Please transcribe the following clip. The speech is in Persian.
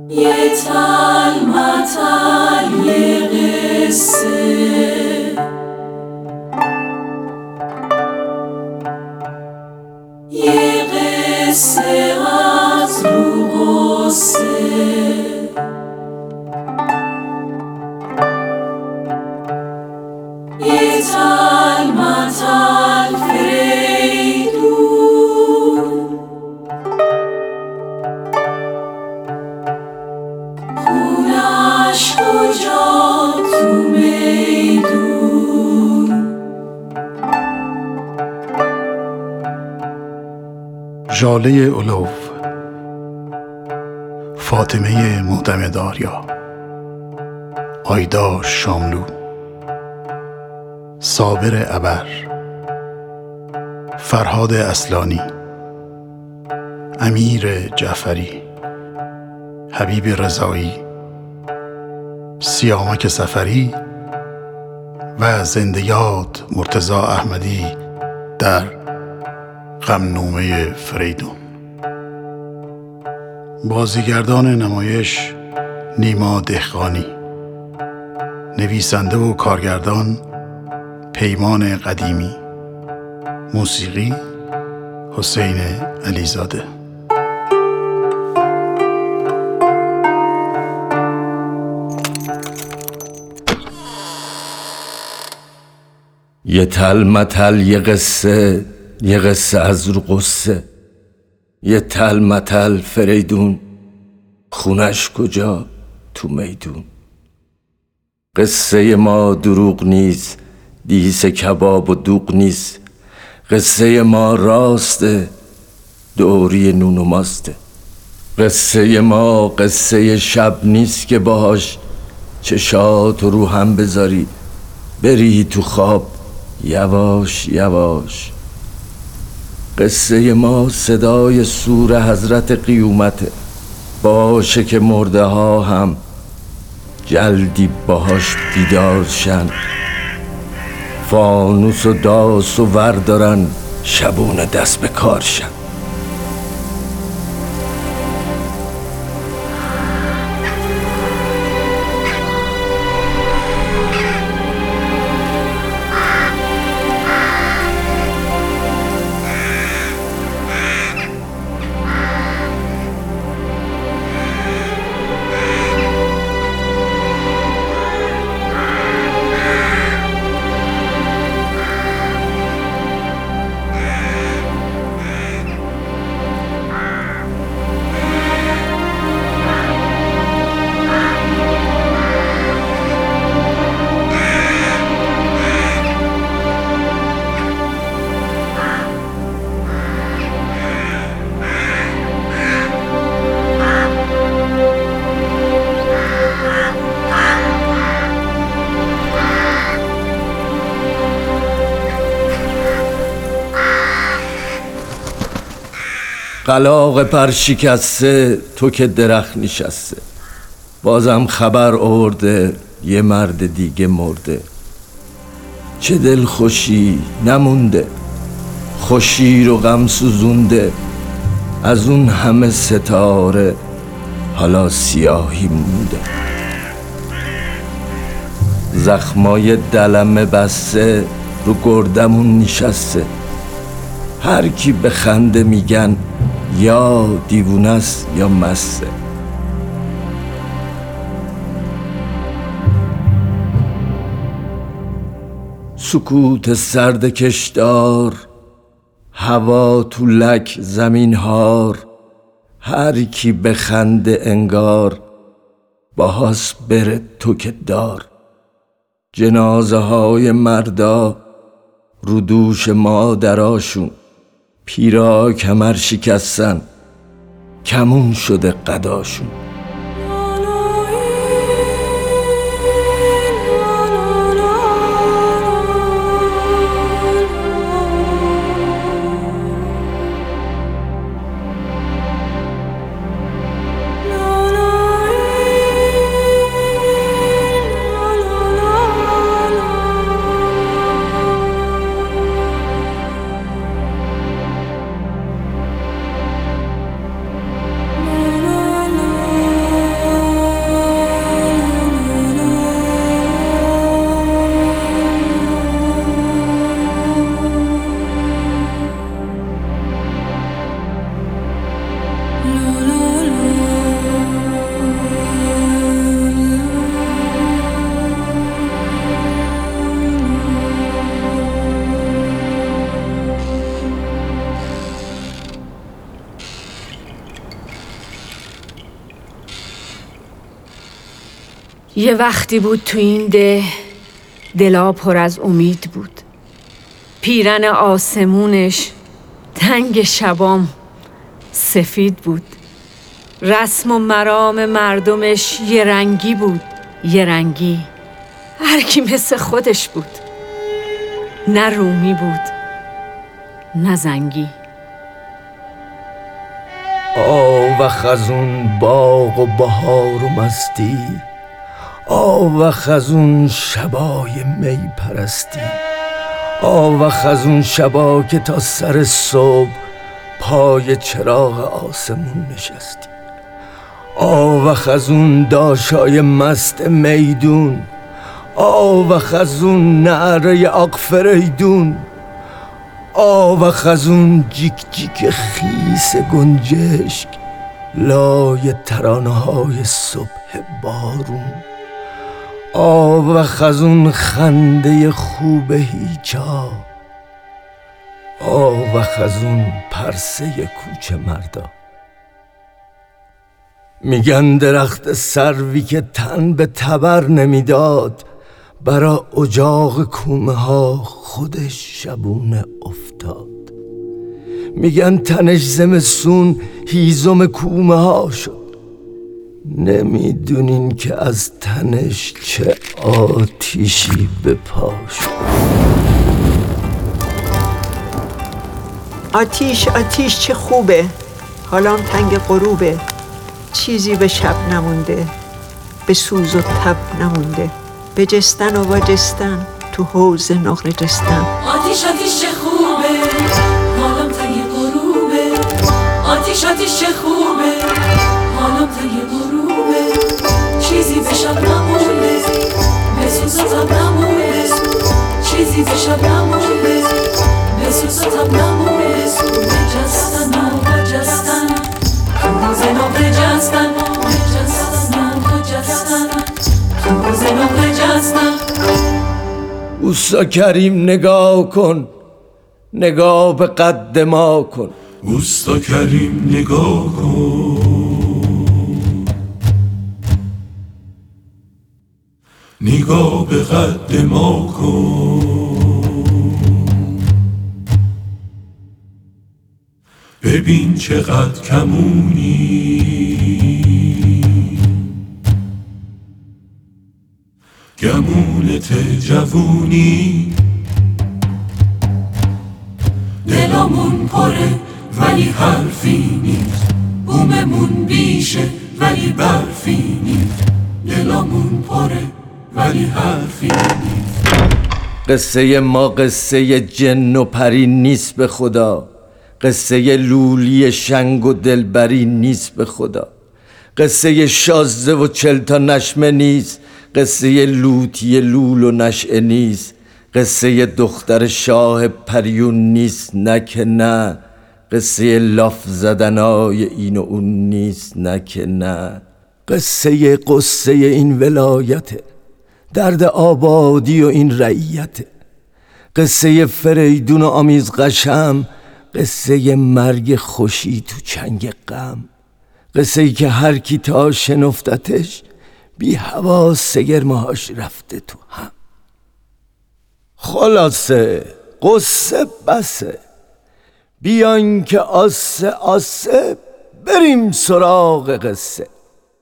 یه تلمتل یه قصه، یه قصه از رو غصه، یه تلمتل فریدون، خونش کجا تو میدون. ژاله علوف، فاطمه معتمدآریا، آیدار شاملو، صابر ابر، فرهاد اصلانی، امیر جعفری، حبیب رضایی، سیامک سفری و زنده یاد مرتضی احمدی در غمنامه فریدون. بازیگردان نمایش: نیما دهقانی، نویسنده و کارگردان پیمان قدیمی، موسیقی حسین علیزاده. یه تلمتل یه قصه، یه قصه از رو قصه، یه تلمتل فریدون، خونش کجا تو میدون. قصه ما دروغ نیست، دیس کباب و دوغ نیست. قصه ما راسته، دوری نون و ماسته. قصه ما قصه شب نیست که باهاش چشاتو رو هم بذاری بری تو خواب یواش یواش. قصه ما صدای سور حضرت قیومته، باشه که مرده ها هم جلدی باهاش بیدار شن. فانوس و داس و وردارن شبونه دست به کار شن. قلاق پر شکسته، تو که درخت نشسته. بازم خبر آورده یه مرد دیگه مرده. چه دل خوشی نمونده، خوشی رو غم سوزونده. از اون همه ستاره حالا سیاهی مونده. زخمای دلمه بسته رو گردمون نشسته. هر کی به خنده میگن یا دیوونه است یا مسته. سکوت سرد کشدار، هوا تو لک زمین هار. هر کی به خنده انگار باهاس بره تو که دار. جنازه های مردا رو دوش مادراشون، پیرا کمر شکستن کمون شده قداشون. یه وقتی بود تو این ده دلا پر از امید بود. پیرن آسمونش تنگ شبام سفید بود. رسم و مرام مردمش یه رنگی بود، یه رنگی. هر کی مثل خودش بود، نه رومی بود نه زنگی. آوخ از اون باغ و بهار و مستی، آوخ از اون شبای می پرستی، آوخ از اون شبا که تا سر صبح پای چراغ آسمون نشستی، آوخ از اون داشای مست میدون، آوخ از اون نعره آق فریدون، آوخ از اون جیک جیک خیس گنجشک لای ترانه های صبح بارون، آوخ از اون خنده خوب هیچا، آوخ از اون پرسه کوچه مردا. میگن درخت سروی که تن به تبر نمیداد، برا اجاق کومه ها خودش شبونه افتاد. میگن تنش زمستون هیزم کومه ها شد، نمیدونین که از تنش چه آتیشی به پا شد. آتیش آتیش چه خوبه، حالا تنگ غروبه، چیزی به شب نمونده، به سوز و تب نمونده، به جستن و واجستن تو حوض نقل جستن. آتیش آتیش چه خوبه، حالم تنگ غروبه. آتیش آتیش چه خوبه، حالم تنگ غروبه، چیزی به شب نمونده، به سوز و تب نمونده، چیزی به شب نمونده، به سوز و تب نمونده. بجستن و بجستن تو حوض نقل جستن، بجستن و بجستن تو حوض نقل جستن. اوستا کریم نگاه کن، نگاه به قد ما کن. اوستا کریم نگاه کن، نگاه به قد ما کن. ببین چقدر کمونی، گمونت جوونی. دلمون پره ولی حرفی نیست، بوممون بیشه ولی برفی نیست. دلمون پره ولی حرفی نیست. قصه ما قصه جن و پری نیست به خدا، قصه لولی شنگ و دلبری نیست به خدا، قصه شازده و 40 تا نشمه نیست، قصه لوتی لول و نشعه نیست، قصه دختر شاه پریون نیست نه که نه، قصه لاف زدنای این و اون نیست نه که نه. قصه قصه این ولایته، درد آبادی و این رعیته، قصه فریدون و آمیز قشم، قصه مرگ خوشی تو چنگ غم، قصه ای که هر کی تا شنفتتش بی حواس سگرمهاش رفته تو هم. خلاصه قصه بسه، بیان که آسه آسه بریم سراغ قصه.